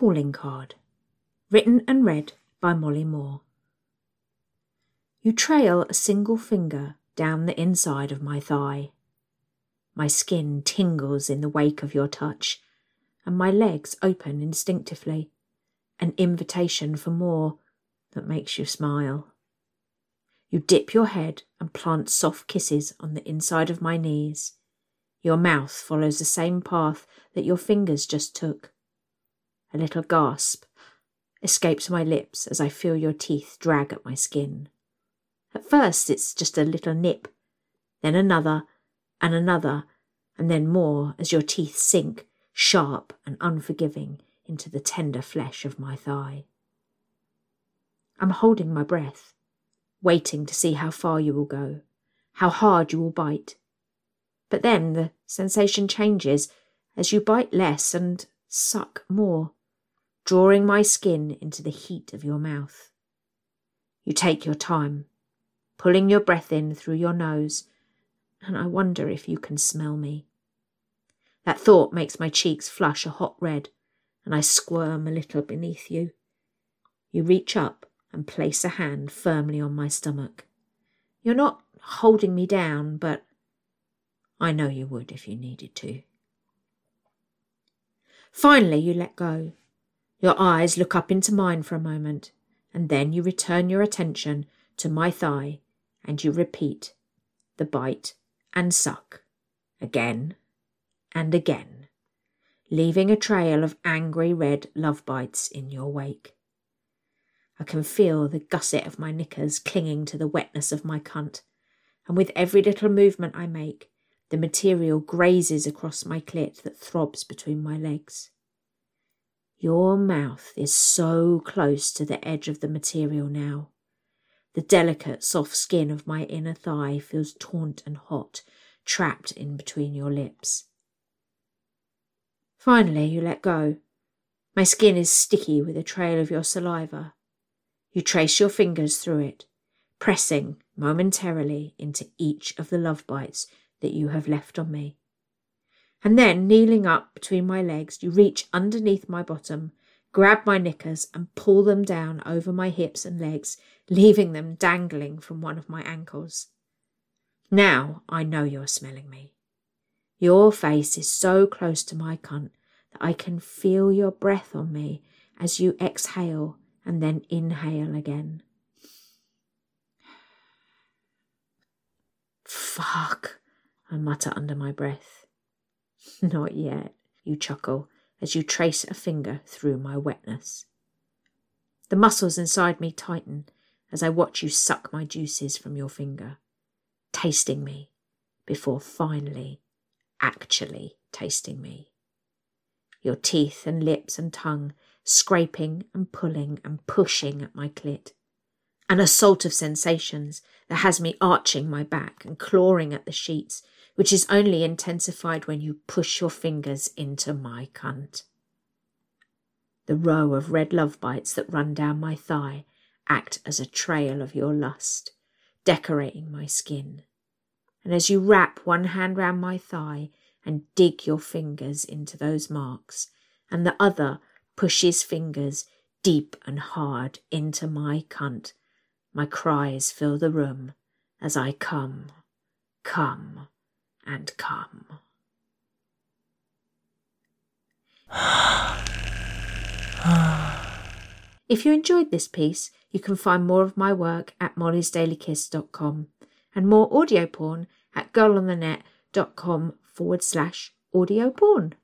Calling Card. Written and read by Molly Moore. You trail a single finger down the inside of my thigh. My skin tingles in the wake of your touch, and my legs open instinctively, an invitation for more that makes you smile. You dip your head and plant soft kisses on the inside of my knees. Your mouth follows the same path that your fingers just took. A little gasp escapes my lips as I feel your teeth drag at my skin. At first it's just a little nip, then another, and then more as your teeth sink, sharp and unforgiving, into the tender flesh of my thigh. I'm holding my breath, waiting to see how far you will go, how hard you will bite. But then the sensation changes as you bite less and suck more, drawing my skin into the heat of your mouth. You take your time, pulling your breath in through your nose, and I wonder if you can smell me. That thought makes my cheeks flush a hot red, and I squirm a little beneath you. You reach up and place a hand firmly on my stomach. You're not holding me down, but I know you would if you needed to. Finally, you let go. Your eyes look up into mine for a moment, and then you return your attention to my thigh, and you repeat the bite and suck, again and again, leaving a trail of angry red love bites in your wake. I can feel the gusset of my knickers clinging to the wetness of my cunt, and with every little movement I make, the material grazes across my clit that throbs between my legs. Your mouth is so close to the edge of the material now. The delicate, soft skin of my inner thigh feels taut and hot, trapped in between your lips. Finally, you let go. My skin is sticky with a trail of your saliva. You trace your fingers through it, pressing momentarily into each of the love bites that you have left on me. And then, kneeling up between my legs, you reach underneath my bottom, grab my knickers and pull them down over my hips and legs, leaving them dangling from one of my ankles. Now I know you're smelling me. Your face is so close to my cunt that I can feel your breath on me as you exhale and then inhale again. Fuck, I mutter under my breath. Not yet, you chuckle as you trace a finger through my wetness. The muscles inside me tighten as I watch you suck my juices from your finger, tasting me before finally, actually tasting me. Your teeth and lips and tongue scraping and pulling and pushing at my clit. An assault of sensations that has me arching my back and clawing at the sheets, which is only intensified when you push your fingers into my cunt. The row of red love bites that run down my thigh act as a trail of your lust, decorating my skin. And as you wrap one hand round my thigh and dig your fingers into those marks, and the other pushes fingers deep and hard into my cunt, my cries fill the room as I come, and come. If you enjoyed this piece, you can find more of my work at mollysdailykiss.com and more audio porn at girlonthenet.com/audio porn.